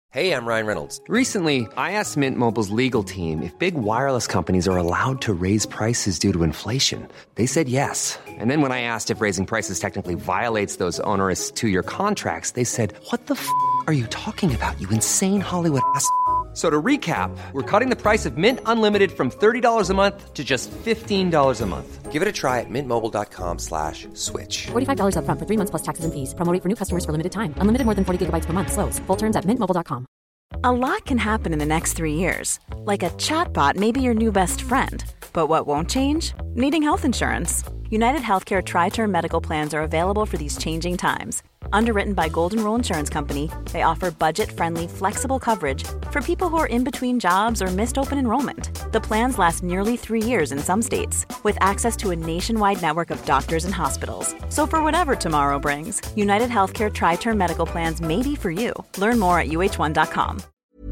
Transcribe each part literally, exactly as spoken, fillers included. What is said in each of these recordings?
Hey, I'm Ryan Reynolds. Recently, I asked Mint Mobile's legal team if big wireless companies are allowed to raise prices due to inflation. They said yes. And then when I asked if raising prices technically violates those onerous two-year contracts, they said, "What the f*** are you talking about, you insane Hollywood ass?" So to recap, we're cutting the price of Mint Unlimited from thirty dollars a month to just fifteen dollars a month. Give it a try at mintmobile.com slash switch. forty-five dollars up front for three months plus taxes and fees. Promo rate for new customers for limited time. Unlimited more than forty gigabytes per month. Slows full terms at mint mobile dot com. A lot can happen in the next three years. Like a chatbot may be your new best friend. But what won't change? Needing health insurance. United Healthcare Tri-Term Medical Plans are available for these changing times. Underwritten by Golden Rule Insurance Company, they offer budget-friendly, flexible coverage for people who are in between jobs or missed open enrollment. The plans last nearly three years in some states, with access to a nationwide network of doctors and hospitals. So for whatever tomorrow brings, United Healthcare Tri-Term Medical Plans may be for you. Learn more at u h one dot com.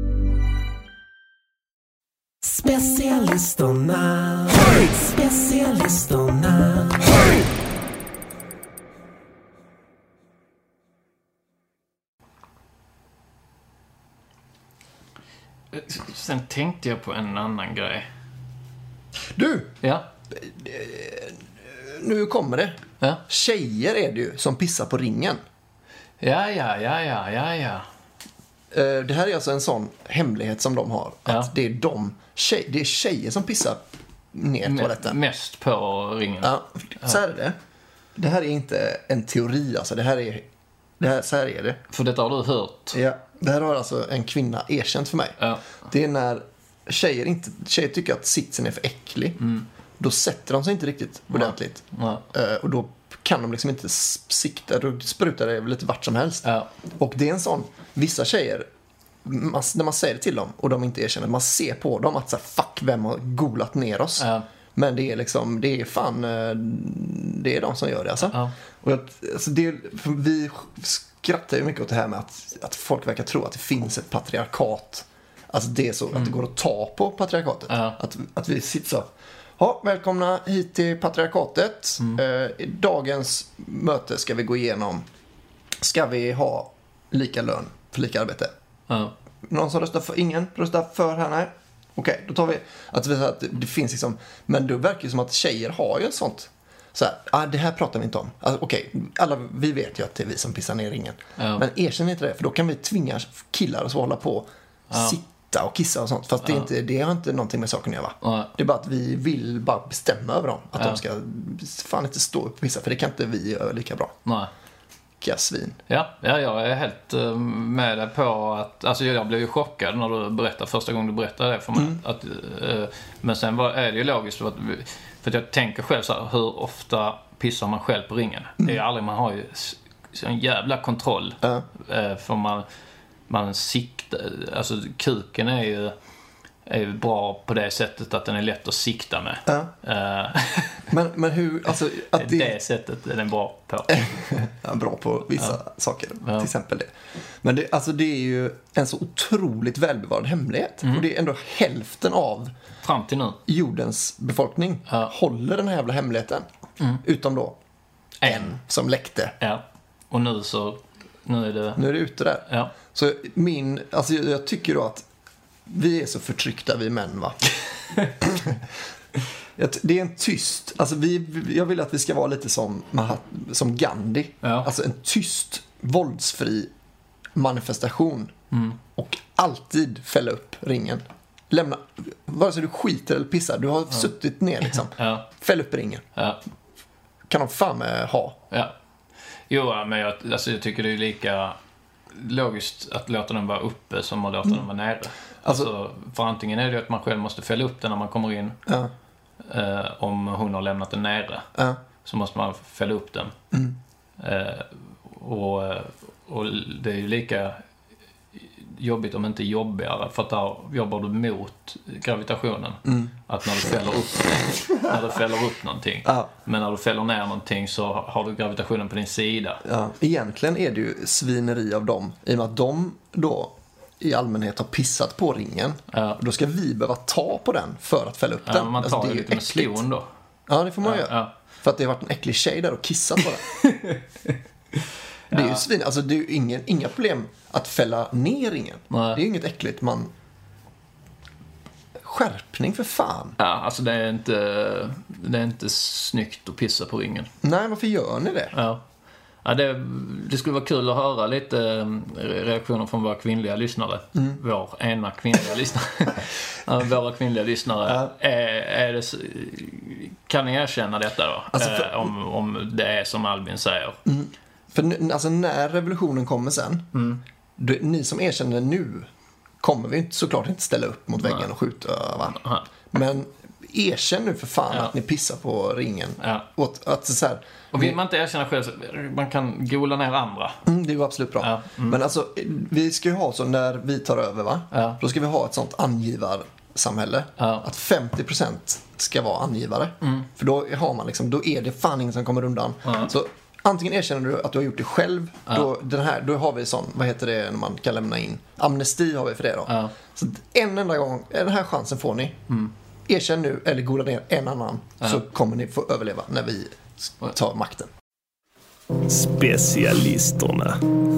Specialisterna, specialisterna. Sen tänkte jag på en annan grej. Du, Ja. nu kommer det. Ja. Tjejer är det ju som pissar på ringen. Ja, ja, ja, ja, ja, ja. Eh, Det här är alltså en sån hemlighet som de har. Att Ja. det är de tjej, det är tjejer som pissar ner toaletten. Mest på ringen. Ja, så här är det. Det här är inte en teori, alltså. Det här är, det här, så här är det. För detta har du hört. Ja, det här har alltså en kvinna erkänt för mig. Ja. Det är när tjejer, inte, tjejer tycker att sitsen är för äcklig. Mm. Då sätter de sig inte riktigt ordentligt. Ja. Eh, och då kan de liksom inte s- sikta. Då sprutar det lite vart som helst. Ja. Och det är en sån, vissa tjejer, man, när man säger det till dem och de inte erkänner, man ser på dem att så här, fuck, vem har golat ner oss. Ja. Men det är liksom, det är fan, eh, det är de som gör det alltså. Ja. Och jag, alltså det, för vi skrattar ju mycket åt det här med att, att folk verkar tro att det finns ett patriarkat. Alltså det är så, att det går att ta på patriarkatet. Ja. Att, att vi sitter så, ja, välkomna hit till patriarkatet. Mm. Eh, I dagens möte ska vi gå igenom, ska vi ha lika lön för lika arbete? Ja. Någon som röstar för, ingen röstar för här, nej. Okej, då tar vi att, vi, att det, det finns liksom, men det verkar ju som att tjejer har ju ett sånt. Så här, ah, det här pratar vi inte om. Alltså, okej, alla, vi vet ju att det är vi som pissar ner ringen. Ja. Men erkänn inte det, för då kan vi tvinga killar att hålla på Ja. sitta och kissa och sånt. Fast det, är inte, det har inte någonting med saken att göra. Ja. Det är bara att vi vill bara bestämma över dem. Att Ja. de ska fan inte stå upp och pissa, för det kan inte vi göra lika bra. Nej. Vilka svin. Ja, ja, jag är helt uh, med dig på att... Alltså jag blev ju chockad när du berättade, första gången du berättade det för mig. Mm. Att, uh, men sen var, är det ju logiskt för att, för att jag tänker själv så här, hur ofta pissar man själv på ringen? Mm. Det är ju aldrig, man har ju s- så en jävla kontroll. Ja. Uh, för man, man siktar, alltså kuken är ju, är ju bra på det sättet att den är lätt att sikta med. Ja. Uh, Men, men hur, alltså att det, det, det sättet är den bra på. ja, bra på vissa saker, Ja. till exempel det. Men det, alltså det är ju en så otroligt välbevarad hemlighet. Mm. Och det är ändå hälften av Fram till nu. jordens befolkning Ja. håller den här jävla hemligheten. Utom då en som läckte. Ja, och nu så, nu är det, Nu är det ute där. ja, Så min, alltså jag, jag tycker då att vi är så förtryckta, vi män, va? Att det är en tyst, alltså vi, jag vill att vi ska vara lite som, Mahat- som Gandhi. Ja. Alltså en tyst, våldsfri manifestation. Och alltid fälla upp ringen. Lämna, vare sig du skiter eller pissar, du har suttit ner liksom. ja, Fäll upp ringen. ja, Kan de fan med ha. ja. Jo, men jag, alltså jag tycker det är lika logiskt att låta den vara uppe som att låta den vara nere. Alltså, för antingen är det att man själv måste fälla upp den när man kommer in. Ja. Eh, om hon har lämnat den nere. Ja. Så måste man fälla upp den. Eh, och, och det är ju lika jobbigt om inte jobbigare, för att där jobbar du mot gravitationen. Att när du fäller upp när du fäller upp någonting. Ja. Men när du fäller ner någonting så har du gravitationen på din sida. Ja, egentligen är det ju svineri av dem, i och med att de då i allmänhet har pissat på ringen. Ja. Då ska vi behöva ta på den för att fälla upp Ja, den. man tar Alltså, ju det är lite med äckligt. skon då. Ja, det får man Ja, göra. ja. För att det har varit en äcklig tjej där och kissat på den. Det är ju svin, alltså det är ju ingen, inga problem att fälla ner ringen. Nej. Det är ju inget äckligt, man... Skärpning för fan. Ja, alltså det är inte, det är inte snyggt att pissa på ringen. Nej, varför gör ni det? Ja. Ja, det, det skulle vara kul att höra lite reaktioner från våra kvinnliga lyssnare. Mm. Vår ena kvinnliga lyssnare. Ja, våra kvinnliga lyssnare. Ja. Är, är det, kan ni erkänna detta då? Alltså för, eh, om, om det är som Albin säger. Mm. För alltså, när revolutionen kommer sen, mm. då, ni som erkänner nu kommer vi inte, såklart inte ställa upp mot väggen Nej. och skjuta, va? Nej. Men erkänn nu för fan ja. att ni pissar på ringen. Ja. Och, att, så här, och vill man inte erkänna själv så man kan gola ner andra. Mm, det är ju absolut bra. Ja. Mm. Men alltså, vi ska ju ha så när vi tar över, va? Ja. Då ska vi ha ett sånt angivarsamhälle. Ja. Att femtio procent ska vara angivare. Mm. För då har man liksom, då är det fan ingen som kommer undan. Ja. Så antingen erkänner du att du har gjort det själv. Ja. Då, den här, då har vi sån, vad heter det när man kan lämna in? Amnesti har vi för det då. Ja. Så en enda gång, den här chansen får ni. Mm. Erkänn nu eller gola ner en annan. Ja. Så kommer ni få överleva när vi tar makten. Specialisterna.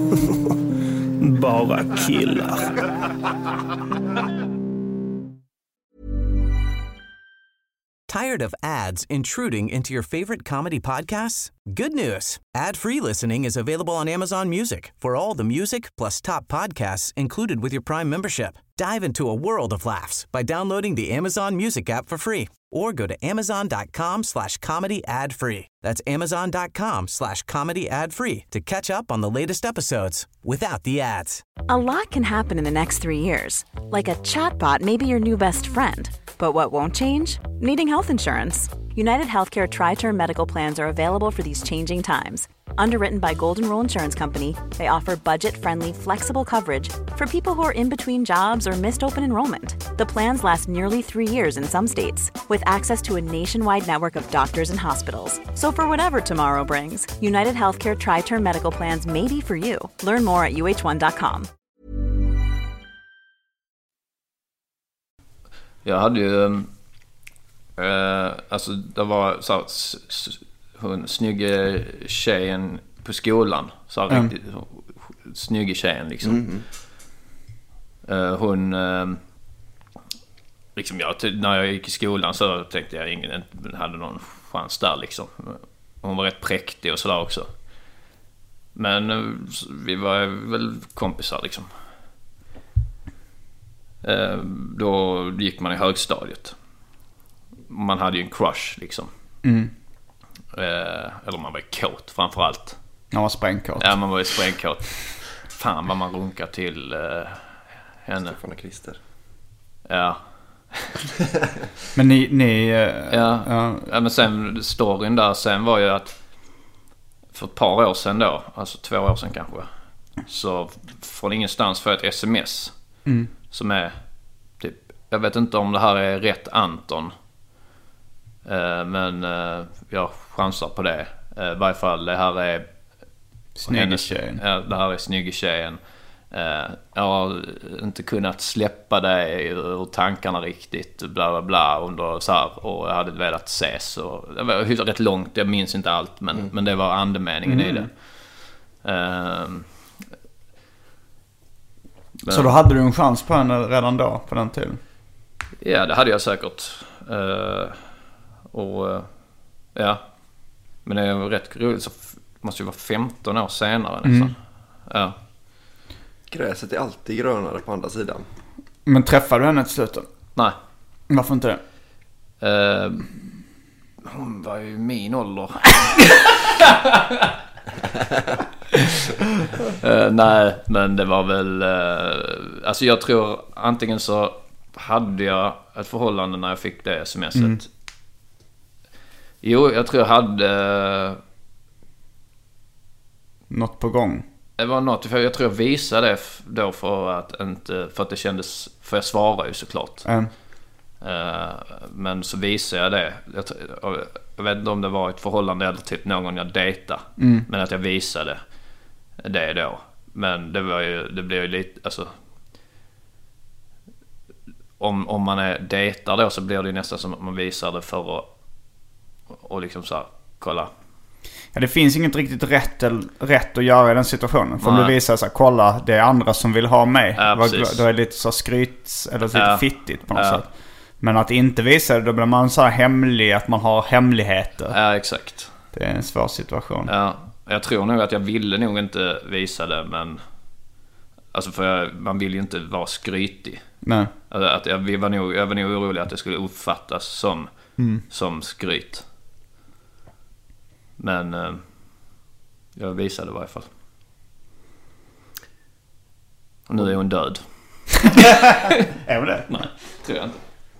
Bara killar. Tired of ads intruding into your favorite comedy podcasts? Good news. Ad-free listening is available on Amazon Music for all the music plus top podcasts included with your Prime membership. Dive into a world of laughs by downloading the Amazon Music app for free or go to amazon.com slash comedy ad free. That's amazon.com slash comedy ad free to catch up on the latest episodes without the ads. A lot can happen in the next three years. Like a chatbot may be your new best friend. But what won't change? Needing health insurance. United Healthcare Tri-Term Medical Plans are available for these changing times. Underwritten by Golden Rule Insurance Company, they offer budget-friendly, flexible coverage for people who are in between jobs or missed open enrollment. The plans last nearly three years in some states, with access to a nationwide network of doctors and hospitals. So for whatever tomorrow brings, United Healthcare Tri-Term Medical Plans may be for you. Learn more at u h one dot com. Jag hade ju... Eh, alltså, det var så här, s- s- hon snygga tjejen på skolan. Så här, mm. riktigt snygga tjejen liksom. Mm. Eh, hon... Eh, liksom jag, när jag gick i skolan så tänkte jag ingen hade någon chans där liksom. Hon var rätt präktig och sådär också. Men eh, vi var väl kompisar liksom. Eh, då gick man i högstadiet. Man hade ju en crush liksom. Mm. Eh, eller man var ju kåt framförallt. Man var sprängkåt. Ja, man var ju sprängkåt. Fan vad man runkar till eh, henne. Stefan och Christer. Ja. Men ni... ni uh, ja. Uh. ja, men sen storyn där sen var ju att för ett par år sedan då, alltså två år sedan kanske, så från ingenstans får jag ett sms mm. som är typ, jag vet inte om det här är rätt Anton, uh, men uh, jag chansar på det. Uh, I varje fall det här är snygga tjejen. Ja, det här är snygga tjejen. Uh, jag har inte kunnat släppa det ur tankarna riktigt, bla bla bla, under så här, och jag hade velat ses och det var rätt långt, jag minns inte allt, men, mm. men det var andemeningen mm. i det. Uh, men, så då hade du en chans på henne redan då, på den tiden? Ja, det hade jag säkert. Uh, och uh, ja, men det var rätt roligt, så f- måste ju vara femton år senare nästan. Mm. Ja. Gräset är alltid grönare på andra sidan. Men träffade du henne till slut då? Nej. Varför inte det? Uh, hon var ju min ålder. uh, nej, men det var väl... Uh, alltså jag tror antingen så hade jag ett förhållande när jag fick det smset. Mm. Jo, jag tror jag hade... Uh, något på gång. Det var något, för jag tror jag visade det då för att inte, för att det kändes, för jag svarade ju såklart. Mm. Uh, men så visade jag det. Jag, jag vet inte om det var ett förhållande eller typ någon jag dejtade. Mm. Men att jag visade det då. Men det var ju, det blev ju lite, alltså... Om, om man är dejtar då så blir det ju nästan som att man visar det för att och liksom så här, kolla. Ja, det finns inget riktigt rätt, rätt att göra i den situationen. För om du visar så här, kolla, det är andra som vill ha mig. Ja, då är det lite så skryt, eller lite ja. fittigt på något ja. sätt. Men att inte visa det, då blir man så här hemlig, att man har hemligheter. Ja, exakt. Det är en svår situation. Ja, jag tror nog att jag ville nog inte visa det, men... Alltså för jag, man vill ju inte vara skrytig. Nej. Alltså att jag, var nog, jag var nog orolig att det skulle uppfattas som, mm. som skryt. Men eh, jag visade i varje fall. Och nu är hon död. Är hon det? Nej, tror jag inte.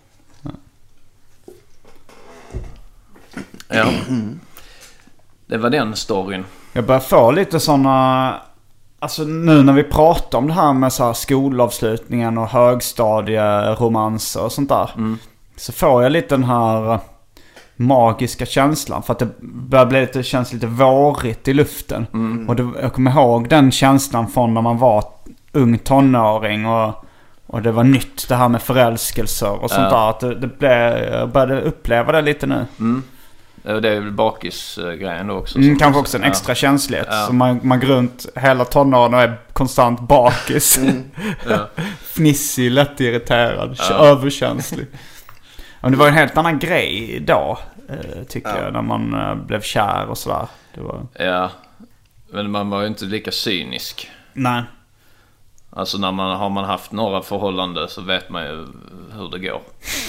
Ja. Det var den storyn. Jag börjar få lite såna... Alltså nu när vi pratar om det här med så här skolavslutningen och högstadieromanser och sånt där. Mm. Så får jag lite den här magiska känslan. För att det börjar bli lite, känns lite vårigt i luften. Mm. Och det, jag kommer ihåg den känslan från när man var ung tonåring. Och, och det var nytt det här med förälskelser och sånt ja. där. Att det, det blev, jag började uppleva det lite nu. Mm. Det är väl bakis-grejen då också. Mm, kanske också en extra ja. känslighet. Ja. Så man, man går runt hela tonåren och är konstant bakis. Mm. Ja. Fnissig, lätt irriterad, ja. överkänslig. Men det var en helt annan grej då, tycker ja. jag, när man blev kär och sådär. Det var... Ja, men man var ju inte lika cynisk. Nej. Alltså när man har man haft några förhållanden så vet man ju hur det går.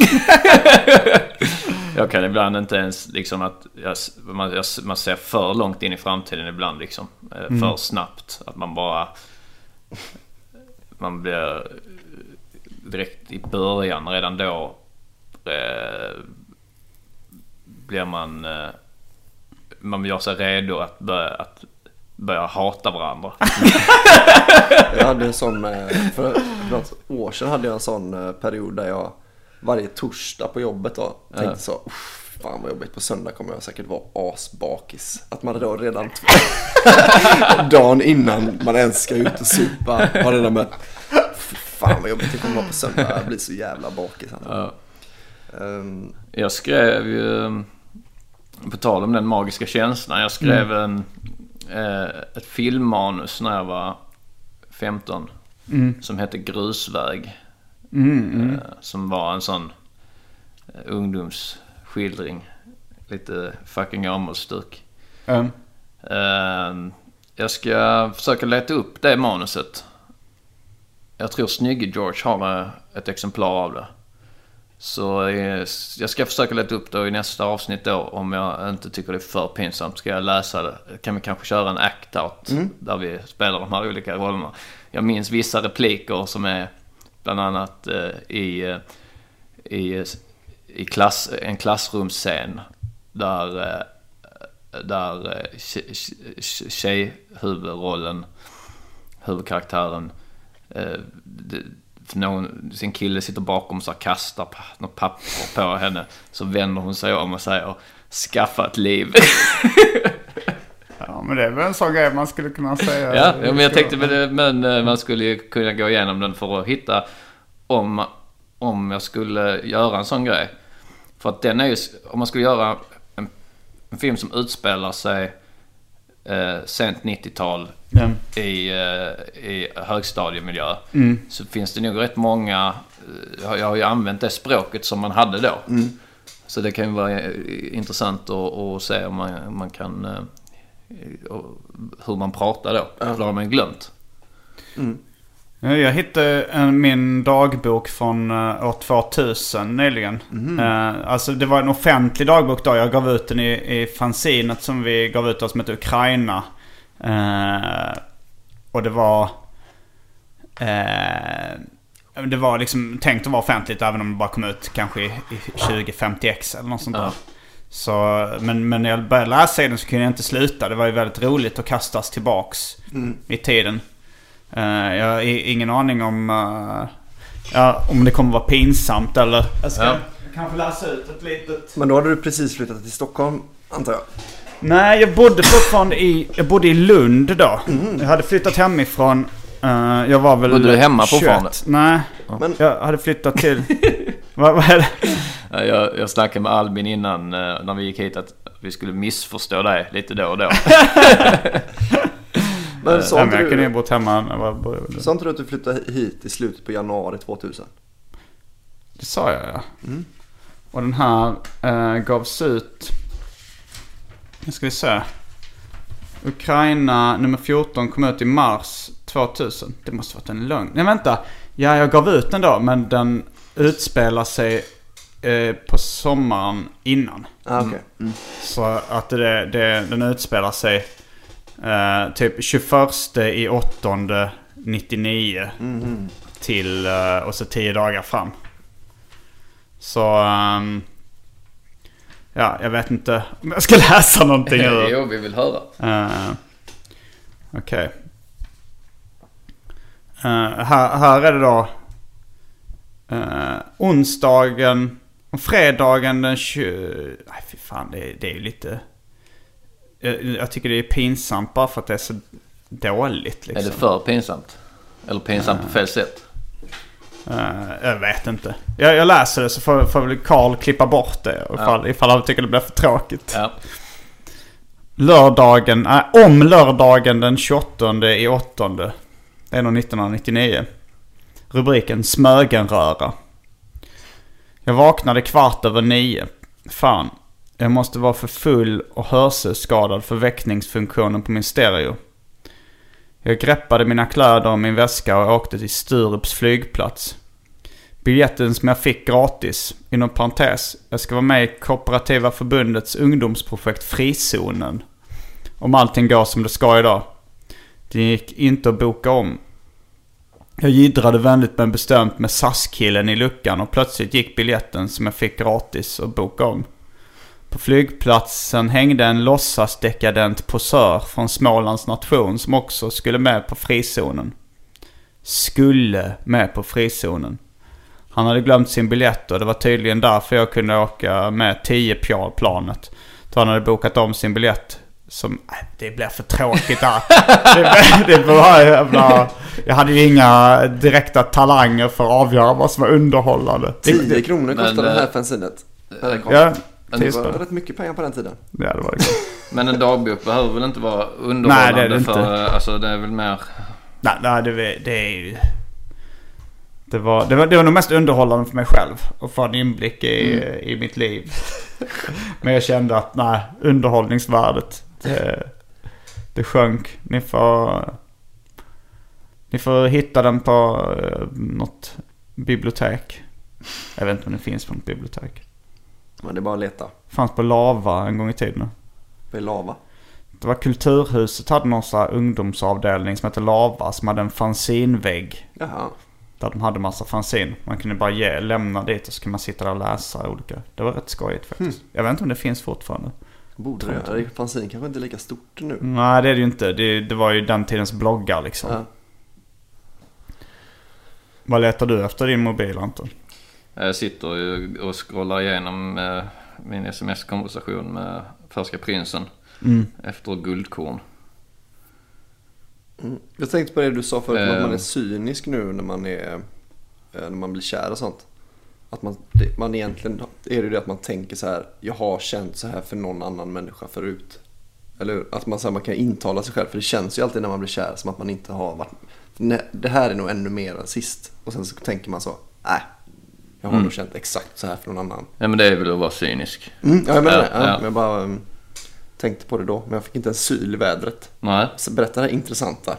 Jag kan ibland inte ens liksom att jag, man, jag, man ser för långt in i framtiden ibland liksom. Mm. För snabbt. Att man bara man blir direkt i början redan då eh, blir man eh, man gör sig redo att börja, att börja hata varandra. Jag hade en sån, för något år sedan hade jag en sån period där jag varje torsdag på jobbet då tänkte ja. så, fan vad jobbigt, på söndag kommer jag säkert vara asbakis. Att man då redan dagen innan man ens ska ut och supa har det där med, fan vad jobbigt det kommer vara på söndag, jag blir så jävla bakis. Ja. Um, jag skrev ju, på tal om den magiska känslan, jag skrev mm. en ett filmmanus när jag var femton mm. som hette Grusväg mm, mm. som var en sån ungdomsskildring, lite fucking gammalstuk. Mm. Jag ska försöka leta upp det manuset. Jag tror Snygge George har ett exemplar av det. Så jag ska försöka leta upp det i nästa avsnitt då. Om jag inte tycker det är för pinsamt ska jag läsa det. Kan vi kanske köra en act-out mm. där vi spelar de här olika rollerna. Jag minns vissa repliker som är bland annat eh, i, i, i klass, en klassrumsscen där, eh, där tjejhuvudrollen, huvudkaraktären, eh, det, någon, sin kille sitter bakom så kastar något papper på henne, så vänder hon sig om och säger skaffa ett liv. Ja, men det är väl en sån grej man skulle kunna säga. Ja, men jag tänkte det, men man skulle ju kunna gå igenom den för att hitta om, om jag skulle göra en sån grej. För att den är ju, om man skulle göra en, en film som utspelar sig eh, sent nittiotal mm. i, eh, i högstadiemiljö mm. så finns det nog rätt många, jag har ju använt det språket som man hade då. Mm. Så det kan ju vara intressant att, att se om man, man kan hur man pratar då. Ja. För det har man glömt. Mm. Jag hittade en, min dagbok från uh, år tvåtusen nyligen. Mm. Uh, alltså det var en offentlig dagbok då. Jag gav ut den i, i fanzinet som vi gav ut oss som heter Ukraina. Uh, och det var uh, det var liksom tänkt att vara offentligt även om det bara kom ut kanske i, i tjugo femtio ex eller något sånt där. Ja. Så, men, men när jag började läsa den så kunde jag inte sluta. Det var ju väldigt roligt att kastas tillbaks mm. i tiden. Uh, jag har ingen aning om uh, ja, om det kommer vara pinsamt eller... Jag ska ja. kanske läsa ut ett litet... Men då hade du precis flyttat till Stockholm, antar jag? Nej, jag bodde fortfarande i, jag bodde i Lund då. Mm. Jag hade flyttat hemifrån. Uh, jag var väl... Bodde du hemma på fortfarande? Nej, men... jag hade flyttat till... vad, vad är det? Jag, jag snackade med Albin innan när vi gick hit att vi skulle missförstå dig lite då och då. Men sa inte du, du, hemma, sa inte du att du flyttade hit i slutet på januari tvåtusen? Det sa jag, ja. Mm. Och den här eh, gavs ut... Nu ska vi se. Ukraina nummer fjorton kom ut i mars tvåtusen. Det måste varit en lögn. Nej, vänta. Ja, jag gav ut den då, men den utspelar sig eh, på sommaren innan. Ah, okay. Mm. Så att det, det, den utspelar sig eh, typ tjugoförsta i åttonde nittionio mm. till eh, och så tio dagar fram. Så um, ja, jag vet inte om jag ska läsa någonting. Jo, vi vill höra. Uh, Okej. Okay. Uh, här, här är det då uh, onsdagen och fredagen den tjugonde... Nej, fy fan, det, det är ju lite... Jag, jag tycker det är pinsamt bara för att det är så dåligt. Liksom. Är det för pinsamt? Eller pinsamt uh, på fel sätt? Uh, jag vet inte. Jag, jag läser det så får, får väl Carl klippa bort det ifall, ja. ifall han tycker det blir för tråkigt. Ja. Lördagen, äh, om lördagen den tjugoåttonde i åttonde. Det är nog nittonhundranittionio. Rubriken Smögenröra. Jag vaknade kvart över nio. Fan, jag måste vara för full och hörselskadad för väckningsfunktionen på min stereo. Jag greppade mina kläder och min väska och åkte till Sturups flygplats. Biljetten som jag fick gratis, inom parentes, jag ska vara med i Kooperativa förbundets ungdomsprojekt Frizonen. Om allting går som det ska idag. Det gick inte att boka om. Jag giddrade vänligt men bestämt med S A S-killen i luckan och plötsligt gick biljetten som jag fick gratis och boka om. På flygplatsen hängde en låtsasdekadent posör från Smålands nation som också skulle med på frizonen. Skulle med på frizonen. Han hade glömt sin biljett och det var tydligen därför jag kunde åka med tio planet. Då han hade bokat om sin biljett. Som, äh, det blev för tråkigt där. det, det var jävla, jag hade ju inga direkta talanger för att avgöra vad som var underhållande. tio kronor kostade det här fanzinet. Ja. Det var rätt mycket pengar på den tiden. Ja, det var det. Men en dagbok behöver väl inte vara underhållande? Nej, det är det för, inte. Alltså, det är väl mer... Nej, nej det, det är ju... Det var, det, var, det var nog mest underhållande för mig själv. Och få en inblick i, mm. i mitt liv. Men jag kände att nej, underhållningsvärdet det, det sjönk. Ni får... Ni får hitta den på uh, något bibliotek. Jag vet inte om det finns på något bibliotek. Men det är bara att leta. Fanns på Lava en gång i tiden. Vad är Lava? Det var Kulturhuset hade någon sån här ungdomsavdelning som heter Lava som hade en fanzinvägg. Jaha. Där de hade massa fanzin. Man kunde bara ge, lämna dit och så kunde man sitta där och läsa olika. Det var rätt skojigt faktiskt. Mm. Jag vet inte om det finns fortfarande. Borde det? det fanzin kanske inte är lika stort nu. Nej, det är det ju inte. Det, det var ju den tidens bloggar liksom. Ja. Vad letar du efter din mobil, Anton? Jag sitter och scrollar igenom eh, min sms-konversation med Färska prinsen mm. efter guldkorn. Mm. Jag tänkte på det du sa förut, eh. att man är cynisk nu när man är när man blir kär och sånt. Att man, det, man egentligen är det det att man tänker så här: jag har känt så här för någon annan människa förut. Eller att man, så här, man kan intala sig själv, för det känns ju alltid när man blir kär som att man inte har varit. Nej, det här är nog ännu mer än sist. Och sen så tänker man så, nej. Jag har mm. nog känt exakt så här för någon annan. Ja, men det är väl att vara cynisk. Mm, ja, jag menar ja, det. Ja, ja. Men jag bara um, tänkte på det då. Men jag fick inte en syl i vädret. Nej. Så berätta det intressanta.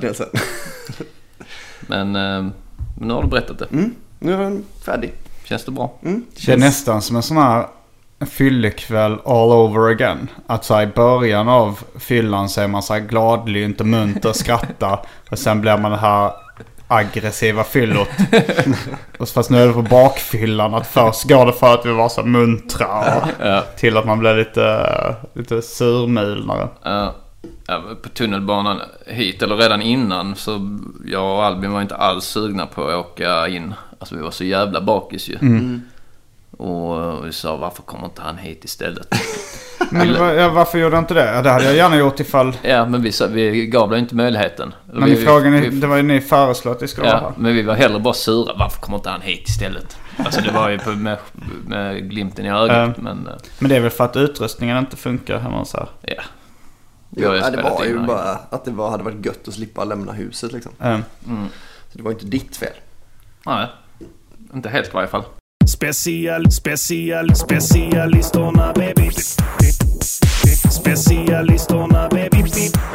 men, um, men nu har du berättat det. Mm, nu är den färdig. Känns det bra? Mm, det är nästan som en sån här fyllekväll all over again. Att så här, i början av fyllan så är man så här gladlynt och munter och skrattar. Och sen blir man det här aggressiva fyllot. Och fast nu är det på bakfyllan att först går det för att vi var så muntra och ja. till att man blir lite, lite surmulnare. Ja. Ja, på tunnelbanan hit eller redan innan så jag och Albin var inte alls sugna på att åka in. Alltså vi var så jävla bakis ju. Mm. Och vi sa, varför kommer inte han hit istället? Men var, varför gjorde jag inte det? Det hade jag gärna gjort ifall... Ja, men vi, vi gav det inte möjligheten. Men vi, frågan vi, det var ju ni föreslår att det skulle ja, vara. men vi var hellre bara sura. Varför kommer inte han hit istället? Alltså det var ju på, med, med glimten i ögat. Uh, men, men det är väl för att utrustningen inte funkar hemma så här. Ja. Jo, ja, det var ju bara att det var, hade varit gött att slippa lämna huset liksom. Uh. Mm. Så det var inte ditt fel. Nej, inte helt i varje fall. Special, special, specialisterna baby. Specialisterna baby.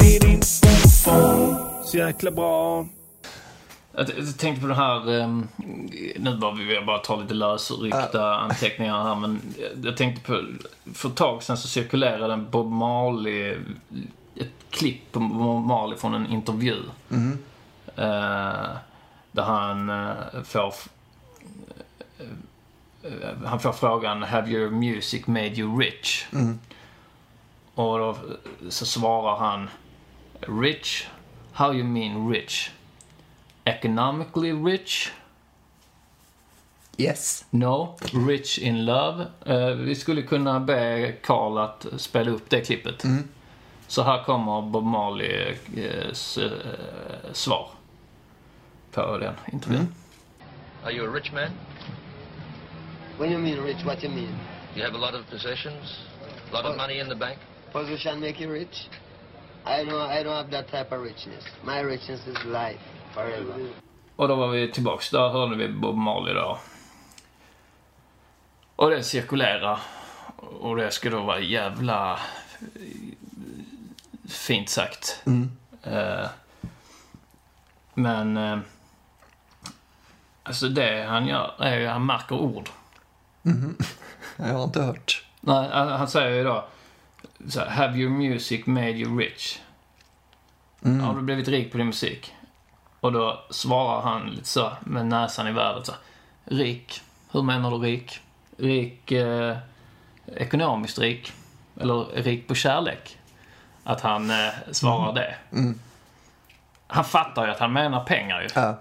Så jäkla bra. Jag, jag tänkte på det här, um, nu bara vi bara ta lite lösryckta uh. anteckningar här, men jag tänkte på, för ett tag sedan så cirkulerade en Bob Marley, ett klipp på Bob Marley från en intervju. Mm. Uh, där han uh, får uh, uh, han får frågan, have your music made you rich? Mm. Och då så svarar han, rich? How you mean rich? Economically rich? Yes. No. Rich in love? Uh, vi skulle kunna be Carl att spela upp det klippet. Mm. Så här kommer Bob Marleys uh, svar på den intervjun. Mm. Are you a rich man? When you mean rich, what you mean? You have a lot of possessions? A lot of money in the bank? Position make you rich? I don't, I don't have that type of richness. My richness is life, forever. Och då var vi tillbaks. Där hörde vi Bob Marley då. Och det cirkulerar. Och det ska då vara jävla fint sagt. Mm. Uh, men uh, alltså det han gör är ju, han märker ord. Mm. Jag har inte hört. Nej, han säger ju då så här, have your music made you rich? Mm. Har du blivit rik på din musik? Och då svarar han lite så med näsan i världen så, rik, hur menar du rik? Rik eh, ekonomiskt rik? Eller rik på kärlek? Att han eh, svarar mm. det. Mm. Han fattar ju att han menar pengar ju. Ja.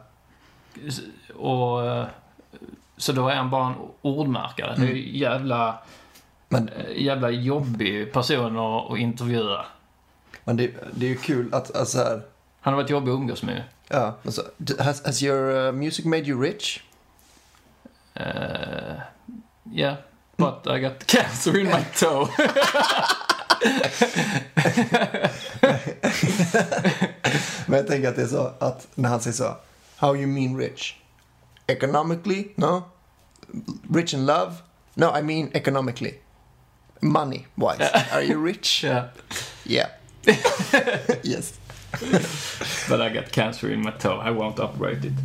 Och så då är han bara en ordmärkare. Mm. Det är ju jävla, Men, jävla jobbig person att, att intervjua. Men det, det är ju kul att alltså här, han har varit jobbig att umgås med. Ja, alltså, has, has your uh, music made you rich? Uh, yeah, but I got cancer in my toe. Men jag tänker att det är så att när han säger så, how you mean rich? Economically? No. Rich in love? No, I mean economically. Money wise. Are you rich? Yeah. Yeah. Yes. But I got cancer in my toe. I won't operate it.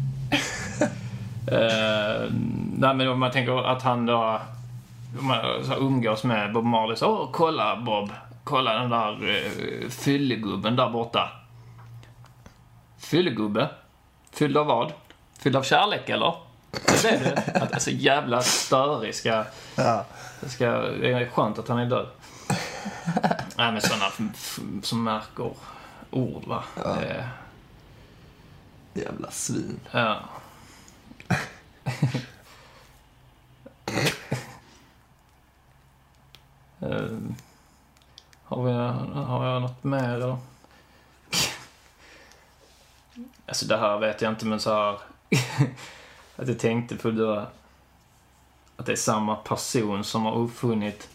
uh, nej, men om man tänker att han då om man så umgås med Bob Marley så, åh, kolla Bob, kolla den där uh, fyllegubben där borta. Fyllegubbe? Fylld av vad? Fylld av kärlek eller? Det är det. Att alltså jävla störig ska, ja. ska... Det är skönt att han är död. Nej, men sådana f- f- som märker ord, va? Ja. Det... Jävla svin. Ja. uh, har, vi, har jag något mer eller? Alltså det här vet jag inte, men så här att jag tänkte på då att det är samma person som har uppfunnit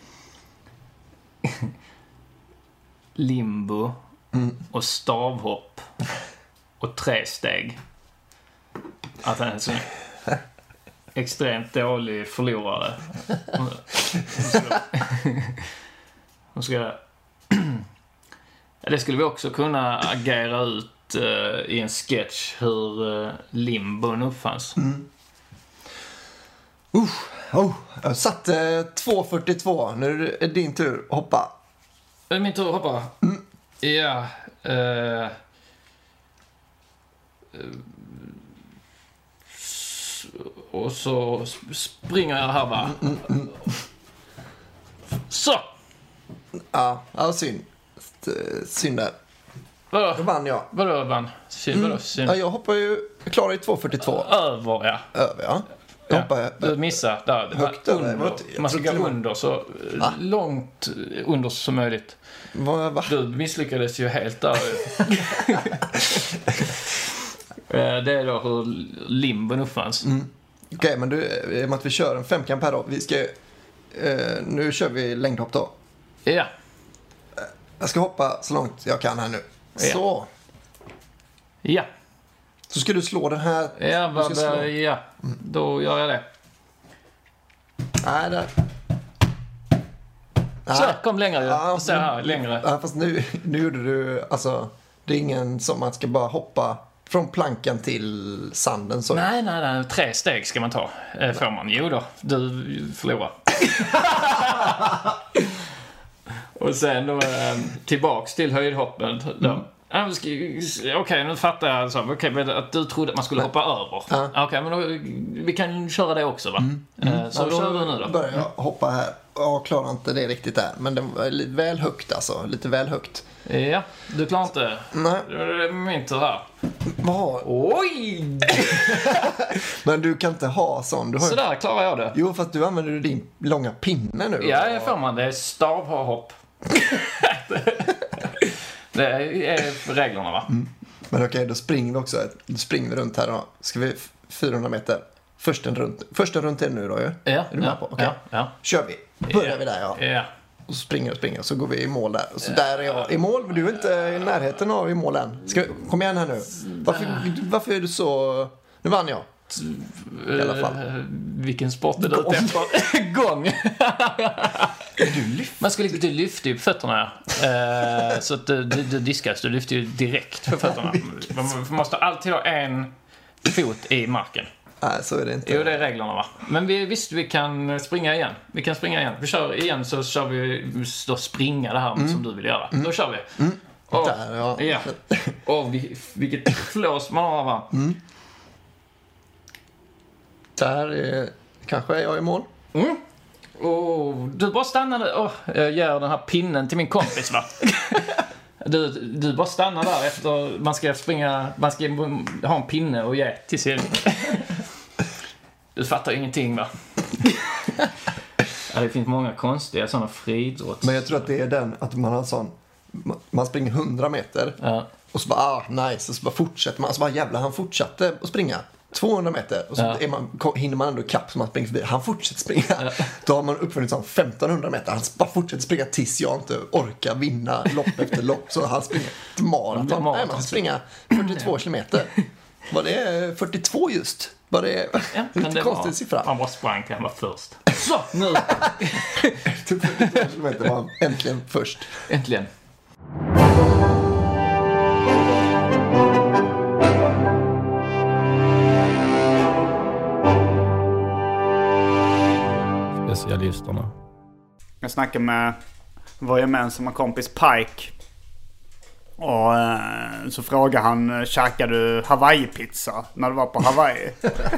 limbo mm. och stavhopp och tresteg. Att han är en så extremt dålig förlorare. Hon ska, hon ska, det skulle vi också kunna agera ut uh, i en sketch hur uh, limbon uppfanns. Mm. Uh, oh, jag satt eh, två fyrtiotvå. Nu är det din tur. Hoppa. Det är min tur att hoppa. Mm. Ja. Uh, uh, och så springer jag här va. Mm, mm, mm. Så. Ja, ja synd. Synd där. Vadå? Då vann jag. Vadå vann? Synd, mm. vadå synd? Ja, jag hoppar ju, jag klarar ju två fyrtiotvå. Över, ja. Över, ja. Ja, hoppar du missar där. högt under. över. Jag Man ska tror till gå och med- under så Va? långt under som möjligt. Va, va? Du misslyckades ju helt där. Det är då hur limben uppfanns. Mm. Okej, okay, men du, i och med att vi kör en femkamp här då. Vi ska, eh, nu kör vi längdhopp då. Ja. Jag ska hoppa så långt jag kan här nu. Ja. Så. Ja. Så ska du slå den här. Ja, Du ska slå. va, ja. Då gör jag det. Nej, där. Så, kom längre. Ja, Så här, längre. Ja, fast nu, nu gjorde du, alltså, det är ingen som man ska bara hoppa från plankan till sanden. Så. Nej, nej, nej. Tre steg ska man ta. Eh, får man. Jo då, du förlorar. Och sen då eh, tillbaks till höjdhoppen. Då. Mm. Ja, ska- Okej, okay, nu fattar jag alltså. Okej, men att du trodde att man skulle hoppa över. Ja. Okej, okay, men då, vi kan köra det också, va? Eh, Så Ja, kör vi nu då. börjar jag hoppa här. Jag klarar inte det riktigt där. Men det var lite väl högt alltså. Lite väl högt. Ja, du klarar inte. Nej. Då är det min tur här. Vad? Oj! Men du kan inte ha sån. Du har... Så där klarar jag det. Jo, fast du använder din långa pinne nu. Ja, det får man. Det är stavhopp. Det är reglerna, va? Mm. Men okej, då springer vi också. Då springer vi runt här då. Ska vi f- fyrahundra meter. Först en runt. Först en runt är det nu då ju. Ja, Är du med ja, på? Okej. ja, ja. Kör vi. Börjar vi där, ja. Ja. Och så springer och springer. Så går vi i mål där. Och så där är jag i mål. Men du är inte i närheten av i mål än. Ska vi... Kom igen här nu. Varför, varför är du så... Nu vann jag. I alla fall. Uh, vilken sport är du ute efter? Gång. Du lyfter. Man skulle du lyfte ju på fötterna. Uh, så att du, du, du diskas. Du lyfter ju direkt på fötterna. Man måste alltid ha en fot i marken. Nej, så är det inte. Jo, det är reglerna, va? Men vi, visst, vi kan springa igen. Vi kan springa igen. Vi kör igen, så kör vi då springa det här Mm. som du vill göra. Då kör vi. Mm. Och, Där, ja. ja. Och vi, vilket flås man har, va? Mm. Där är... Kanske är jag i mål. Mm. Och du bara stannade. Oh, jag ger den här pinnen till min kompis, va? Du, du bara stannar där efter man ska springa, man ska ha en pinne och ge till sin. Du fattar ingenting, va? Ja, det finns många konstiga sådana friidrotts. Men jag tror att det är den att man har sån... Man springer hundra meter. Ja. Och så bara, ah, nice. Och så bara fortsätter man. Så bara, jävlar, han fortsatte att springa. tvåhundra meter. Och så Ja. är man, hinner man ändå kapp som man springer förbi. Han fortsätter springa. Ja. Då har man uppfunnit sån femtonhundra meter. Han bara fortsätter springa tills jag inte orkar vinna lopp efter lopp. Så han springer ett maraton. Maraton. Nej, man ska springa fyrtiotvå kilometer. Var det fyrtiotvå just? Var det Ja, men lite det konstig var, siffra? han bara sprang till han var först. Så, nu! fyrtiotvå kilometer var han äntligen först. Äntligen. Specialisterna. Jag snackade med vår gemensamma kompis Pike. Och eh, så frågade han, käkade du Hawaii-pizza när du var på Hawaii?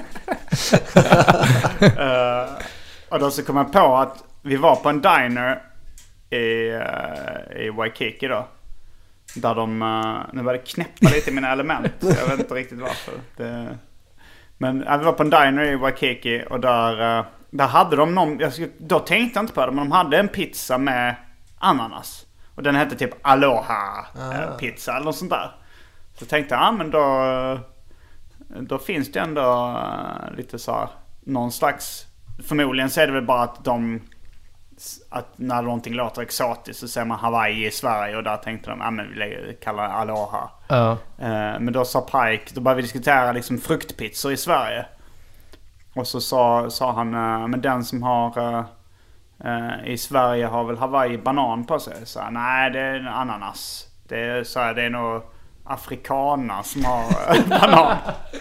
uh, och då så kom jag på att vi var på en diner i, uh, i Waikiki då. Där de, uh, nu var det knäppa lite i mina element. Jag vet inte riktigt varför. Det, men uh, vi var på en diner i Waikiki och där... Uh, Där hade de någon, jag skulle, då tänkte jag inte på det, men de hade en pizza med ananas. Och den hette typ Aloha ah. pizza eller något sånt där. Så tänkte jag, ja men då, då finns det ändå lite så här, någon slags, förmodligen så är det väl bara att de, att när någonting låter exotiskt så säger man Hawaii i Sverige och där tänkte de, ja men vi kallar det Aloha. Ja. Men då sa Pike, då började vi diskutera liksom fruktpizzor i Sverige. Och så sa, sa han, men den som har uh, i Sverige har väl Hawaii banan på sig. Så nej, det är en ananas. Det är, så här, det är nog afrikaner som har uh, banan.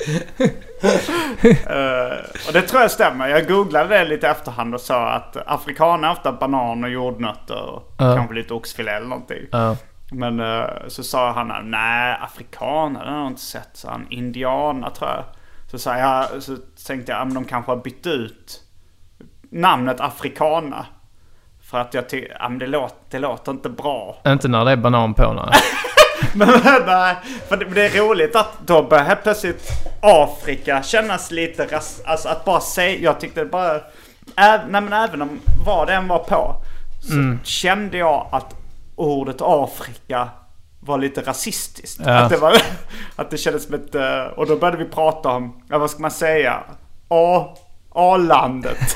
uh, och det tror jag stämmer. Jag googlade det lite efterhand och sa att afrikaner har ofta banan och jordnötter och uh. kanske lite oxfilé eller någonting. Uh. Men uh, så sa han, nej, afrikaner, det har jag inte sett. Så han, indianer tror jag. Så, så, jag, så tänkte jag att de kanske har bytt ut namnet afrikaner. För att jag tycker att det låter, det låter inte bra. Inte när det är banan på, nej. Men nej, för det, det är roligt att då börjar helt plötsligt Afrika kännas lite ras, alltså att bara säga, jag tyckte det bara äv, nej men även om vad det än var på så mm. kände jag att ordet Afrika var lite rasistiskt. Ja. Att det var att det kändes som ett, och då började vi prata om, ja, vad ska man säga? A A-landet.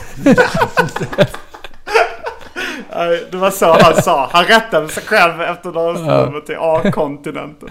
Det var så han sa. Han rättade sig själv efter några stunder till A-kontinenten.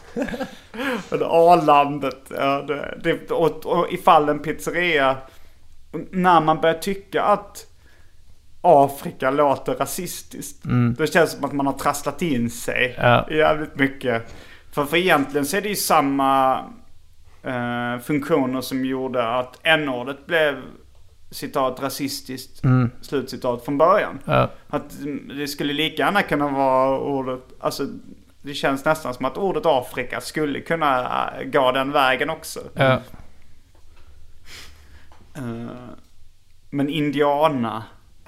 A-landet. Ja, det, det, och, och ifall en pizzeria, när man börjar tycka att Afrika låter rasistiskt, mm. då känns det som att man har trasslat in sig ja. jävligt mycket. För, för egentligen så är det ju samma eh, funktioner som gjorde att n-ordet blev citat rasistiskt, mm. slutcitat från början. Ja. Att det skulle lika gärna kunna vara ordet, alltså det känns nästan som att ordet Afrika skulle kunna gå den vägen också. Ja. Uh, men indiana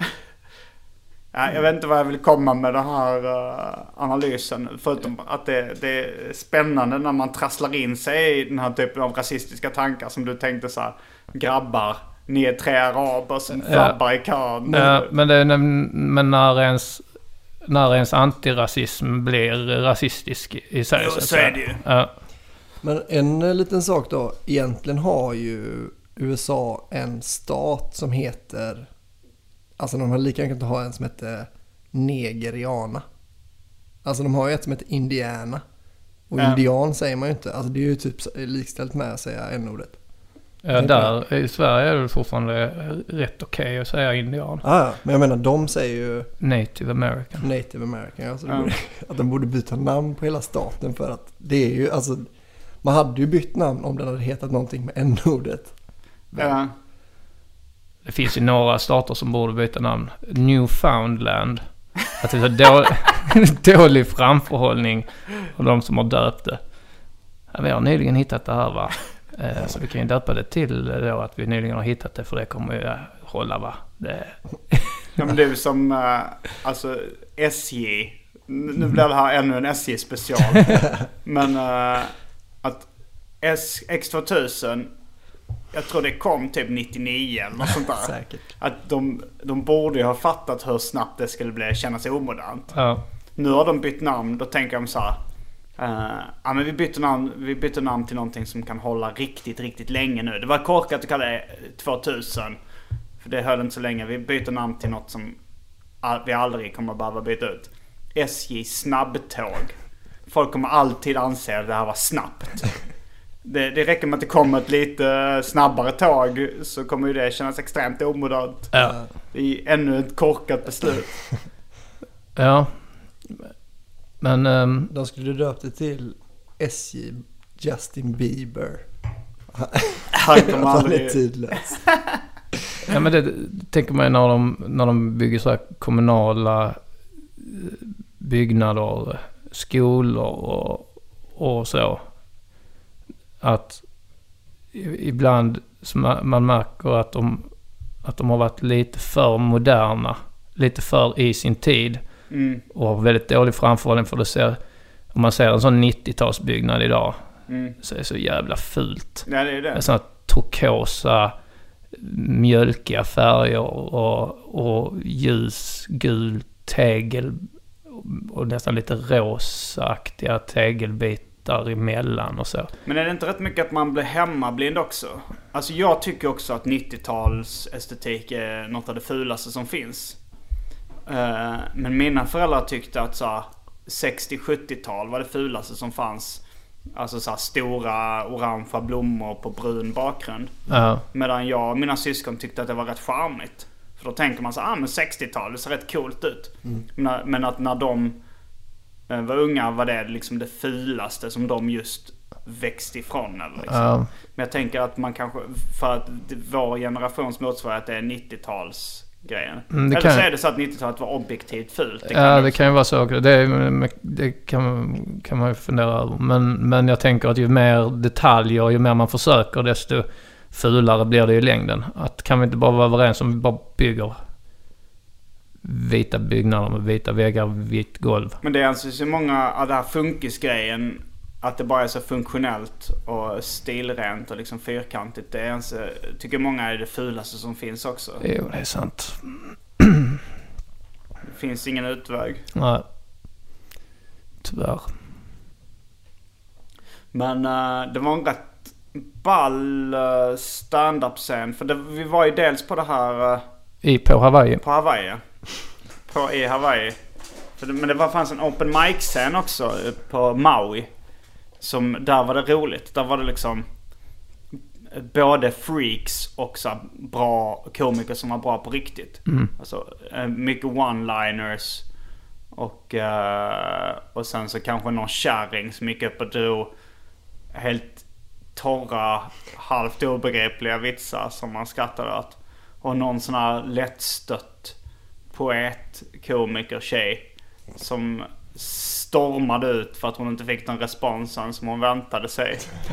ja, jag vet inte vad jag vill komma med den här uh, analysen, förutom att det, det är spännande när man trasslar in sig i den här typen av rasistiska tankar som du tänkte så här, grabbar, ni är tre araber som flabbar ja. i kön. Ja, men, det, men när ens när ens antirasism blir rasistisk i sig. Jo, så, så är det ju. Ja. Men en liten sak då, egentligen har ju U S A en stat som heter, alltså de har lika mycket att ha en som heter Nigeriana. Alltså de har ju ett som heter Indiana. Och ja. indian säger man ju inte. Alltså det är ju typ likställt med att säga n-ordet. Ja, där i Sverige är det fortfarande rätt okej okay att säga indian. Ah, ja, men jag menar, de säger ju Native American. Native American, ja. Så ja. Borde, att de borde byta namn på hela staten, för att det är ju, alltså, man hade ju bytt namn om den hade hetat någonting med n-ordet. Ja. Det finns ju några stater som borde byta namn. Newfoundland. Att det är så dålig, dålig framförhållning av de som har döpt det. Ja, vi har nyligen hittat det här, va? Så vi kan ju döpa det till då att vi nyligen har hittat det, för det kommer ju hålla, va? Det... Ja, men det är som uh, alltså S J. Nu blir det här ännu en S J-special. Men uh, att S- X tvåtusen, jag tror det kom typ nittionio eller något sånt där. Säkert. Att de, de borde ju ha fattat hur snabbt det skulle bli, kännas omodernt. Ja. Nu har de bytt namn, då tänker de så här. Uh, ja, men vi byter namn, vi byter namn till någonting som kan hålla riktigt, riktigt länge nu. Det var korkat att kalla det tvåtusen, för det höll inte så länge. Vi byter namn till något som all, vi aldrig kommer behöva byta ut. S J snabbtåg. Folk kommer alltid anse att det här var snabbt. Det, det räcker med att det kommer ett lite snabbare tåg, så kommer ju det kännas extremt omodernt. Ja. Det är ännu ett korkat beslut. Ja. Men um, de skulle döpt det till S J Justin Bieber. Han kommer aldrig... Han är tidlös. Ja, men det tänker man ju när de, när de bygger så här kommunala byggnader, skolor och, och så. Att ibland man märker att de, att de har varit lite för moderna, lite för i sin tid. Mm. Och har väldigt dålig framförhållning, för det ser, om man ser en sån nittiotalsbyggnad idag, mm. så är det så jävla fult. Ja, det är det. Det är såna turkosa, mjölkiga färger och, och ljus, gul tegel och nästan lite rosaaktiga tegelbitar emellan och så. Men är det inte rätt mycket att man blir hemmablind också? Alltså jag tycker också att nittio-tals estetik är något av det fulaste som finns. Men mina föräldrar tyckte att så sextio-sjuttiotal var det fulaste som fanns. Alltså så stora orangea blommor på brun bakgrund. Uh-huh. Medan jag och mina syskon tyckte att det var rätt charmigt. För då tänker man så ah, men sextiotal, det ser rätt coolt ut. Mm. Men, men att när de var unga var det liksom det fulaste som de just växte ifrån. Eller liksom. Uh-huh. Men jag tänker att man kanske, för att vår generations motsvarighet är nittio-tals grejen. Mm, eller kan... så är det så att nittio-talet var objektivt fult. Det ja, det kan ju vara så. Det, det kan, kan man ju fundera över. Men, men jag tänker att ju mer detaljer, ju mer man försöker, desto fulare blir det i längden. Att kan vi inte bara vara överens om vi bara bygger vita byggnader med vita väggar och vitt golv. Men det är alltså så många av det här funkisgrejen, att det bara är så funktionellt och stilrent och liksom fyrkantigt. Det är ens, tycker många är det fulaste som finns också. Jo, det är sant. Det finns ingen utväg. Nej. Tyvärr. Men uh, det var en rätt ball uh, stand-up-scen. För det, vi var ju dels på det här... Uh, I på Hawaii. På Hawaii. På i Hawaii. För det, men det var, fanns en open mic-scen också på Maui. Som, där var det roligt. Där var det liksom både freaks och så bra komiker som var bra på riktigt. Mm. Alltså mycket one-liners. Och, uh, och sen så kanske någon kärring som gick upp och drog helt torra, halvt obegripliga vitsar som man skrattade åt. Och någon sån här lättstött poet, komiker, tjej som stormade ut för att hon inte fick den responsen som hon väntade sig.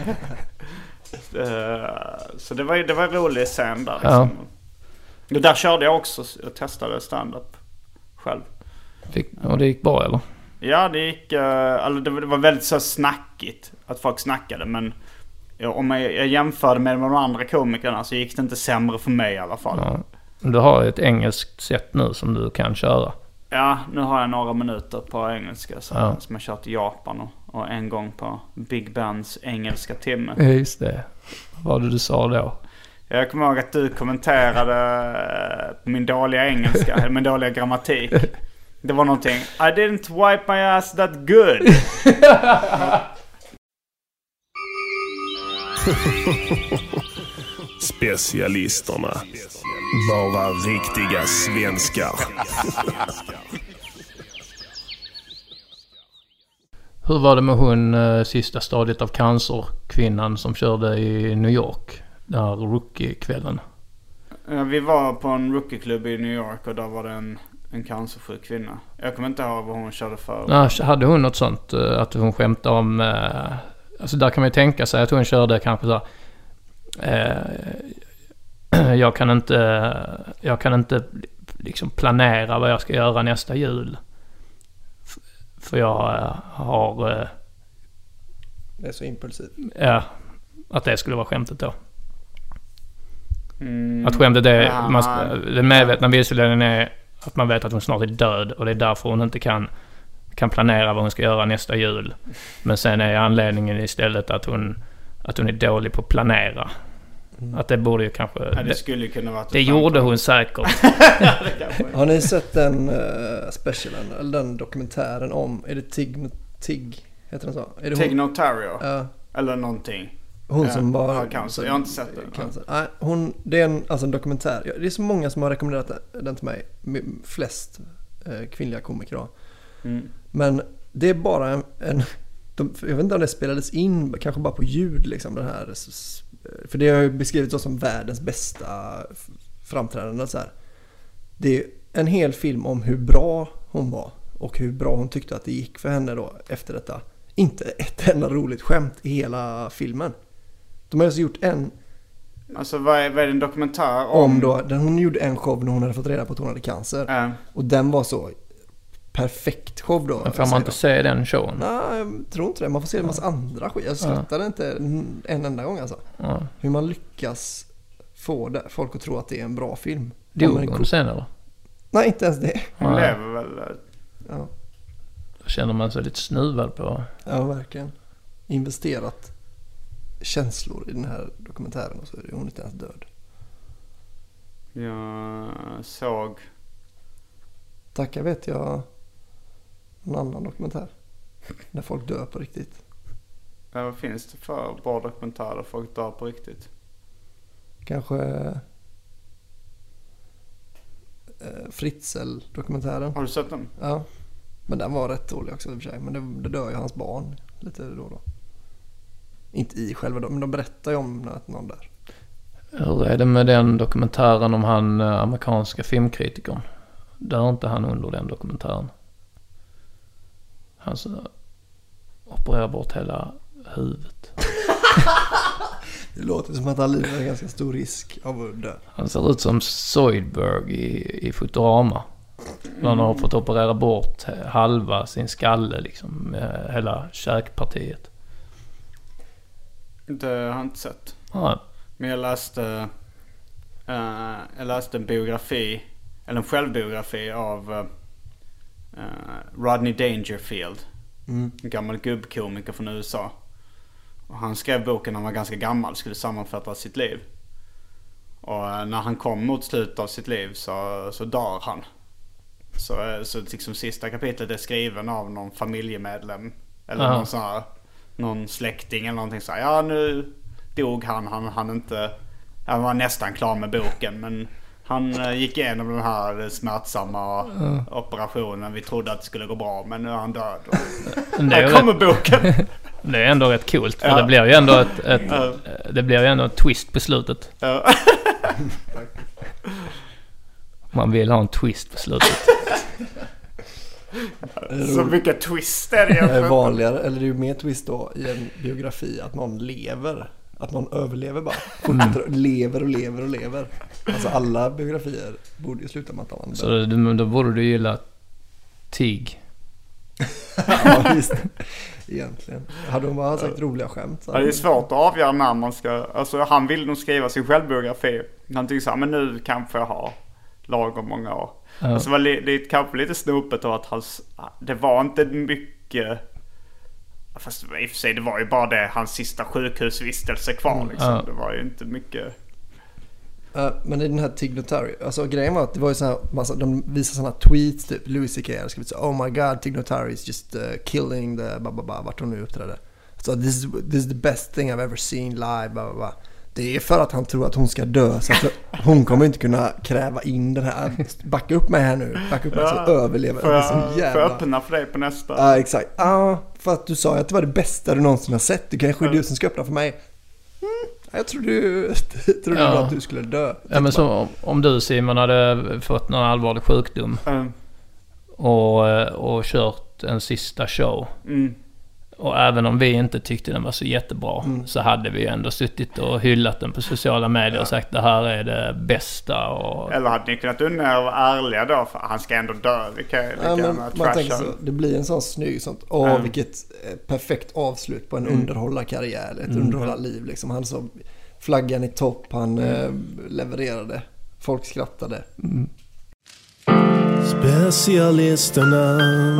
Så det var, det var en rolig scen där. Liksom. Ja. Där körde jag också och testade stand-up själv. Fick, och det gick bra eller? Ja, det gick... Alltså det var väldigt så snackigt att folk snackade. Men ja, om jag, jag jämförde med de andra komikerna så gick det inte sämre för mig i alla fall. Ja. Du har ett engelskt sätt nu som du kan köra. Ja, nu har jag några minuter på engelska så, ja. Som jag kört i Japan och, och en gång på Big Bands engelska timme. Ja, just det. Vad var det du sa då? Jag kommer ihåg att du kommenterade på min dåliga engelska, eller min dåliga grammatik. Det var någonting. I didn't wipe my ass that good. Specialisterna. Bara riktiga svenskar. Hur var det med hon äh, sista stadiet av cancerkvinnan som körde i New York? Den här rookie-kvällen. Ja, vi var på en rookie-klubb i New York och där var det en, en cancersjuk kvinna. Jag kommer inte ihåg vad hon körde för. Ja, hade hon något sånt äh, att hon skämtade om... Äh, alltså där kan man ju tänka sig att hon körde kanske så här... Äh, jag kan inte... Jag kan inte liksom planera vad jag ska göra nästa jul. För jag äh, har... Äh, det är så impulsivt. Ja, att det skulle vara skämtet då. Mm. Att skämtet är... Ja, man, den medvetna vilseledningen är att man vet att hon snart är död. Och det är därför hon inte kan, kan planera vad hon ska göra nästa jul. Men sen är anledningen istället att hon, att hon är dålig på att planera. Mm. Att det borde ju kanske... Ja, det skulle kunna vara... Det gjorde hon säkert. Har ni sett den uh, specialen, eller den dokumentären om... Är det Tig... Tig heter den så? Är det Tig Notaro? Ja. Eller någonting. Hon som bara... har cancer. Jag har inte sett den. Cancer. Nej, hon, det är en, alltså en dokumentär. Det är så många som har rekommenderat den till mig. Flest eh, kvinnliga komiker då. Mm. Men det är bara en... en de, jag vet inte om det spelades in, kanske bara på ljud liksom, den här... För det har ju beskrivits som världens bästa framträdande så här. Det är en hel film om hur bra hon var och hur bra hon tyckte att det gick för henne då efter detta. Inte ett enda roligt skämt i hela filmen. De har alltså gjort en... Alltså vad är, vad är det en dokumentär om? om då, den, hon gjorde en show när hon hade fått reda på att hon hade cancer. Mm. Och den var så perfekt show då. Men får man inte se den showen? Nej, jag tror inte det. Man får se en massa andra skit. Jag skrattade ja. inte en enda gång alltså. Ja. Hur man lyckas få det, folk att tro att det är en bra film. Dog hon sen eller? Nej, inte ens det. Hon ja. lever väl. Ja. Då känner man sig lite snuvad på. Ja, verkligen. Investerat känslor i den här dokumentären och så är hon inte ens död. Jag såg... Tackar vet jag en annan dokumentär. När folk dör på riktigt. Ja, vad finns det för bra dokumentärer folk dör på riktigt? Kanske eh, Fritzl-dokumentären. Har du sett den? Ja. Men den var rätt dålig också i och för sig. Men det, det dör ju hans barn lite då och då. Inte i själva då, men de berättar ju om att någon där. Hur är det med den dokumentären om han amerikanska filmkritikern? Dör inte han under den dokumentären? Han så opererar bort hela huvudet. Det låter som att han lider en ganska stor risk av att dö. Han ser ut som Zoidberg i, i Futurama. Han har fått operera bort halva sin skalle liksom, hela käkpartiet. Det har jag inte sett. Ja. Men jag läste uh, jag läste en biografi, eller en självbiografi av uh, Rodney Dangerfield. Mm. En gammal gubbkomiker från U S A. Och han skrev boken när han var ganska gammal, skulle sammanfatta sitt liv. Och uh, när han kom mot slutet av sitt liv så, så dör han. Så, så liksom sista kapitlet är skriven av någon familjemedlem. Eller uh-huh. någon sån här, någon släkting eller någonting så här. Ja, nu dog han, han, han inte... Han var nästan klar med boken, men han uh, gick igenom den här smärtsamma uh. operationen. Vi trodde att det skulle gå bra, men nu är han död. Här kommer rätt, boken. Det är ändå rätt coolt, för ja. det blir ju ändå ett, ett uh. det blir ju ändå en twist på slutet. Uh. Man vill ha en twist på slutet. Så mycket twist är det. Det är vanligare, eller det är ju mer twist då i en biografi att någon lever. Att någon överlever bara. Mm. Lever och lever och lever. Alltså alla biografier borde ju sluta med att man så då, då borde du gilla Tig. Ja, visst. Egentligen. Hade hon bara sagt roliga skämt. Ja, det är svårt att avgöra när man ska... Alltså han vill nog skriva sin självbiografi. Han tycker så här, men nu kanske jag har lagom många år. Ja. Alltså var det, det är kanske lite snopet av att hans... Det var inte mycket... Fast i och för sig, det var ju bara det, hans sista sjukhusvistelse kvar liksom. Ja. Det var ju inte mycket... Uh, men i den här Tig Notary, alltså grejen var att det var ju så här massa, de visade sådana tweets typ, Louis C K hade skrivit så, oh my god, Tig Notary is just uh, killing the bababa, vart hon nu uppträdde. Så so, this, this is the best thing I've ever seen live, bababa. Det är för att han tror att hon ska dö, så att hon kommer inte kunna kräva in den här, backa upp mig här nu, backa upp mig ja, så överlever. Får jag, så jävla... får jag öppna för dig på nästa? Ja, uh, exakt. Ja, uh, för att du sa att det var det bästa du någonsin har sett, du kanske är du som ska öppna för mig. Mm. Jag tror du trodde ja. att du skulle dö. Ja, men så, om, om du, Simon, hade fått någon allvarlig sjukdom mm. och, och kört en sista show mm. och även om vi inte tyckte den var så jättebra mm. så hade vi ändå suttit och hyllat den på sociala medier ja. och sagt det här är det bästa. Och... Eller hade ni kunnat undra och vara ärliga då, för han ska ändå dö. Vi kan, vi ja, kan men, man tänker så, det blir en sån snygg sånt. Åh, mm. vilket perfekt avslut på en mm. underhållarkarriär, ett mm. underhållarliv liksom. Han så flaggan i topp, han mm. eh, levererade. Folk skrattade. Mm. Specialisterna,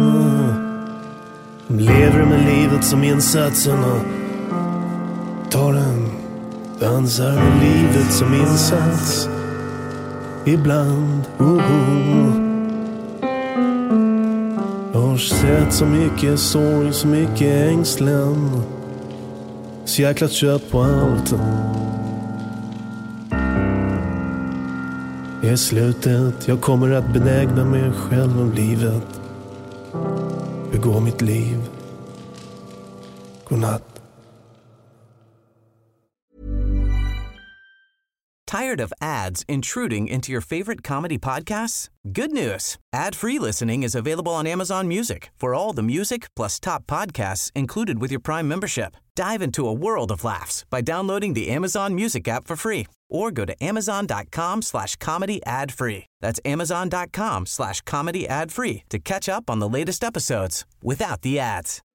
de lever med livet som insatserna. Tar den, dansar med livet som insats. Ibland, oh, oh. Jag har sett så mycket sorg, så mycket ängslan. Så jäkla kött på allt. I slutet, jag kommer att benägna mig själv om livet. Begå mitt liv. Godnatt. Tired of ads intruding into your favorite comedy podcasts? Good news. Ad-free listening is available on Amazon Music for all the music plus top podcasts included with your Prime membership. Dive into a world of laughs by downloading the Amazon Music app for free or go to amazon.com slash comedy ad free. That's amazon.com slash comedy ad free to catch up on the latest episodes without the ads.